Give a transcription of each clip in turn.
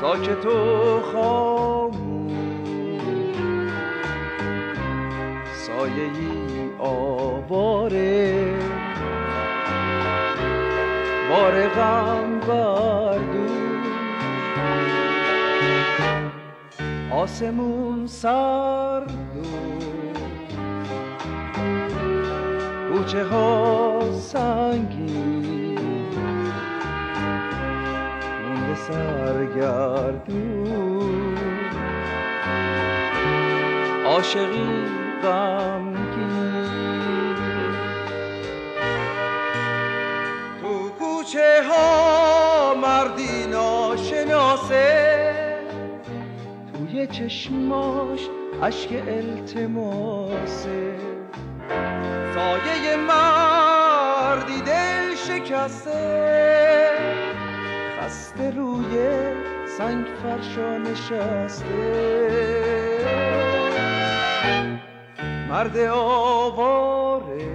ساکت و خاموش، سایه‌ای آواره، بار غم بر دوش، آسمون سرد و کوچه ها سنگین، مونده سرگردون، عاشقی غمگین. تو کوچه ها مردی ناشناسه، توی چشماش اشک التماسه، سایه مردی دل شکسته، خسته روی سنگ فرشا نشسته. مرد آواره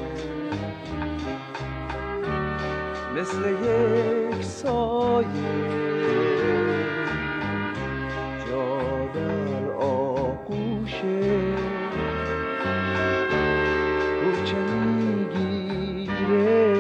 مثل یک سایه، جا در آغوشه کوچه میگیره.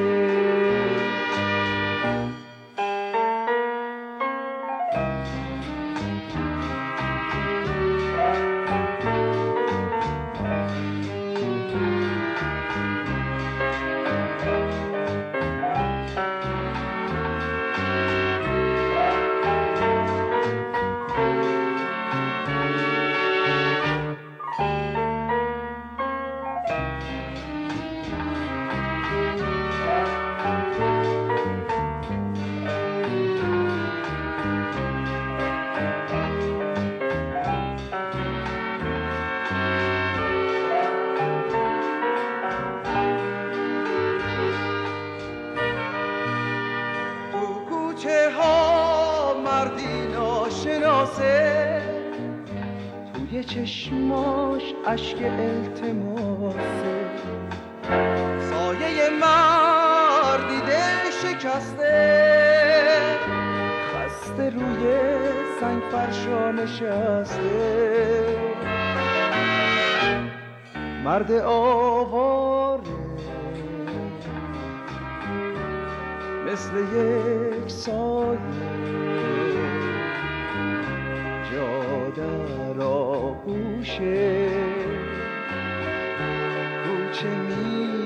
توی چشماش اشک التماسه، سایه مردی دل شکسته، خسته روی سنگ فرشا نشسته. مرد آواره مثل یک سایه، جا در آغوش کوچه می